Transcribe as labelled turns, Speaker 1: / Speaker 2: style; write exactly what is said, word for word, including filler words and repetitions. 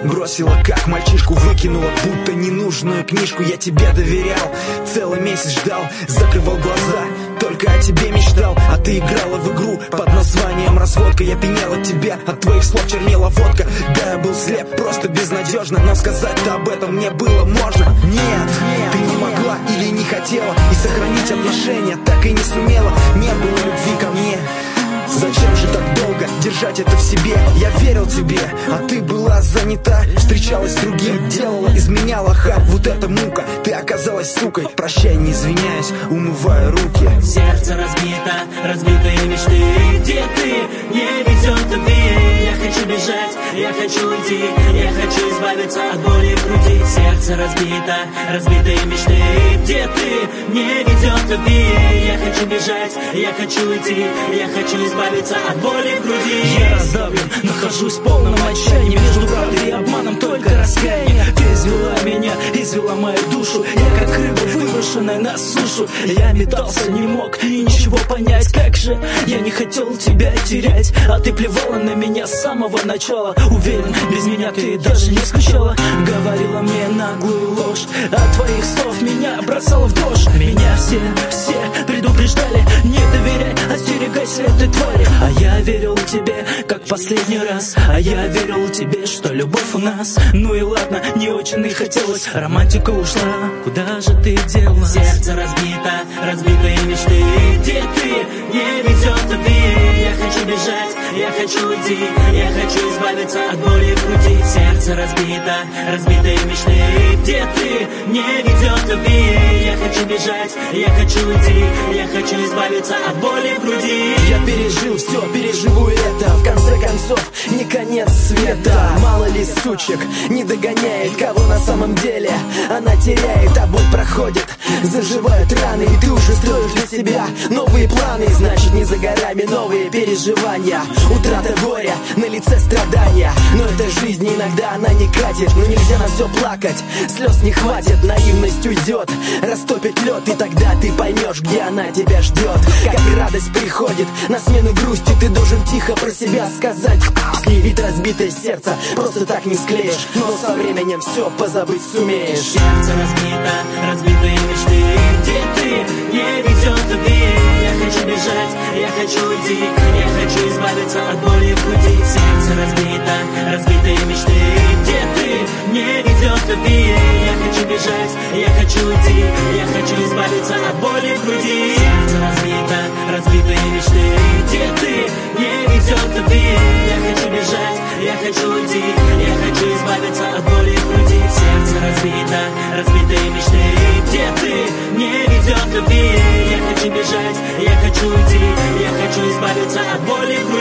Speaker 1: Бросила как мальчишку, выкинула будто ненужную книжку. Я тебе доверял, целый месяц ждал, закрывал глаза, только о тебе мечтал. А ты играла в игру под названием разводка. Я пьянел от тебя, от твоих слов чернела водка. Да, я был слеп, просто безнадежно, но сказать-то об этом мне было можно. Нет, ты не могла или не хотела, и сохранить отношения так и не сумела. Не было любви ко мне. Зачем же так долго держать это в себе? Я верил тебе, а ты была занята, встречалась с другим, делала, изменяла, ха. Вот эта мука, ты оказалась сукой. Прощай, не извиняюсь, умываю руки.
Speaker 2: Сердце разбито, разбитые мечты. Где ты? Не везет любви. Я хочу бежать, я хочу уйти, я хочу избавиться от боли в груди. Сердце разбито, разбитые мечты. Где ты? Не везет любви. Я хочу бежать, я хочу уйти, я хочу избавиться от боли в груди.
Speaker 3: Я раздавлен, нахожусь в полном отчаянии. Между правдой и обманом только раскаяние. Ты извела меня, извела мою душу. Я как рыба, выброшенная на сушу. Я метался, не мог и ничего понять. Как же я не хотел тебя терять, а ты плевала на меня с самого начала. Уверен, без меня ты даже не скучала. Говорила мне наглую ложь, от твоих слов меня бросала в дрожь. Меня все, все предупреждали: не доверяй, остерегайся этой твари. А я верил тебе, как в последний раз. А я верил тебе, что любовь у нас. Ну и ладно, не очень и хотелось. Романтика ушла, куда же ты делась?
Speaker 2: Сердце разбито, разбитые мечты. Где ты? Не везет любви. Я хочу бежать, я хочу уйти, я хочу избавиться от боли в груди. Сердце разбито, разбитые мечты. Где ты? Не везет любви. Я хочу бежать, я хочу уйти, я хочу избавиться от боли в груди.
Speaker 4: Я пережил все, переживу это. В конце концов, не конец света. Мало ли сучек не догоняет, кого на самом деле она теряет. А боль проходит, заживают раны, и ты уже строишь для себя новые планы. Значит, не за горами новые переживания. Утрата горя, на лице страдания. Но эта жизнь иногда она не катит. Но нельзя на все плакать, слез не хватит. Наивность уйдет, растопит лед, и тогда ты поймешь, где она тебя ждет. Как радость приходит на смену грусти, ты должен тихо про себя сказать: ведь разбитое сердце просто так не склеишь, но со временем все позабыть сумеешь.
Speaker 2: Сердце разбито, разбитые мечты. Где ты? Не везет любви. Я хочу бежать, я хочу уйти, я хочу избавиться от боли в груди. Сердце разбито, разбитые мечты. Где ты? Не везет любви. Я хочу бежать, я хочу уйти, я хочу избавиться от боли в груди. Сердце разбито, разбитые мечты. Где ты? Не везет любви. Я хочу бежать, я хочу уйти, я хочу избавиться от боли в груди. Сердце разбито, разбитые мечты. Где ты? Не везет любви. Я хочу бежать, я хочу уйти, я хочу избавиться от боли в груди.